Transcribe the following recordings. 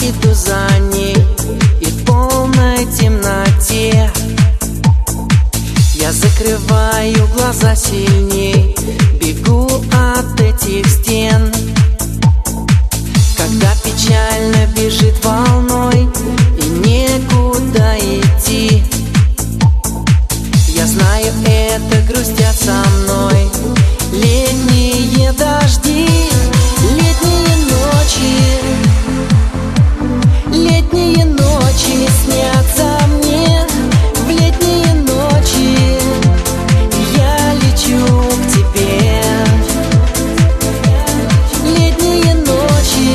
иду за ней, и в полной темноте я закрываю глаза сильней, бегу от этих стен. Когда печально бежит волной и некуда идти, я знаю, это грустят со мной летние дожди, летние ночи. Летние ночи снятся мне, в летние ночи я лечу к тебе. Летние ночи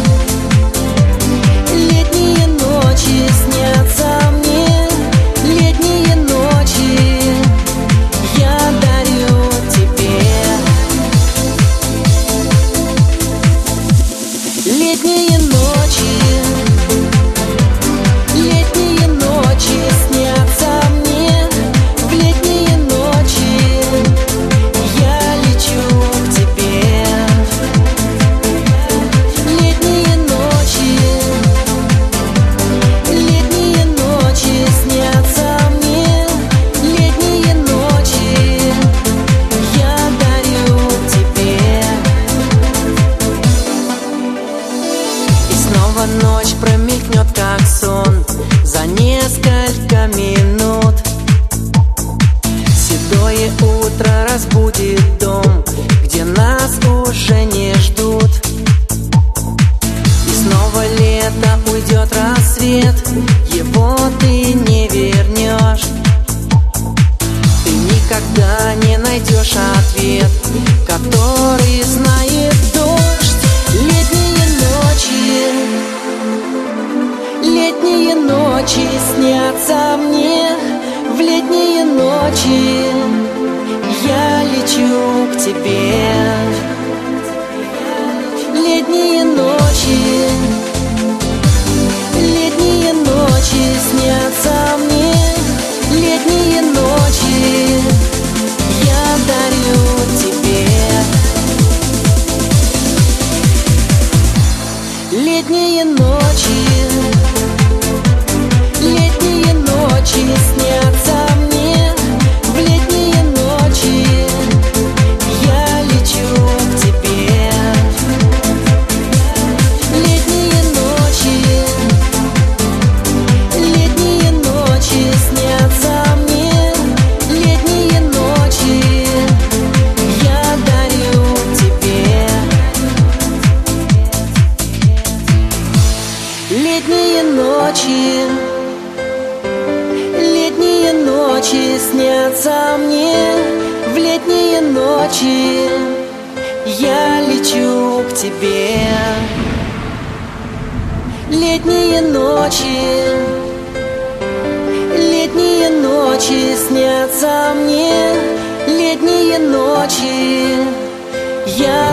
снятся мне, летние ночи я дарю тебе. Летние ночи снятся мне, в летние ночи я лечу к тебе. Летние ночи снятся мне, летние ночи я дарю тебе. И снова ночь промелькнет, как сон, за несколько минут. Седое утро разбудит дом, где нас уже не ждут. И снова лето, уйдет рассвет, его ты не вернешь. Ты никогда не найдешь ответ, который знает дождь. Летние ночи снятся мне, в летние ночи я лечу к тебе. Летние ночи снятся мне, летние ночи я дарю тебе. Летние ночи снятся мне, в летние ночи я лечу к тебе. Летние ночи снятся мне, летние ночи я дарю тебе. Летние ночи снятся мне, в летние ночи я лечу к тебе. Летние ночи снятся мне, летние ночи я